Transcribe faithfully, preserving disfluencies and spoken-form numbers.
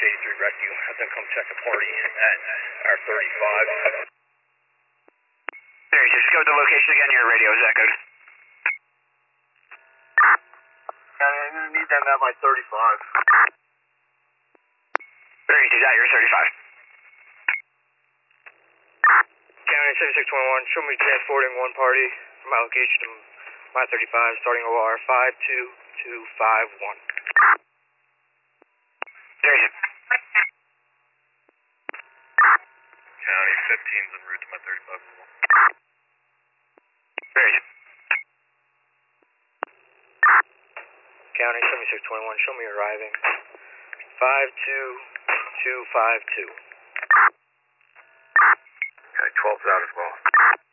eighty-three Rescue. Have them come check a party at our thirty-five. There, just go to the location again. Your radio is echoed. I'm going to need them at my thirty-five. Very easy, that, you're thirty-five. County seventy-six twenty-one, show me transporting one party from my location to my thirty-five, starting O R five two two five one. There you County fifteen's en route to my thirty-five. There you County seventy-six twenty-one, show me arriving. five two two five two. Okay, twelve's out as well.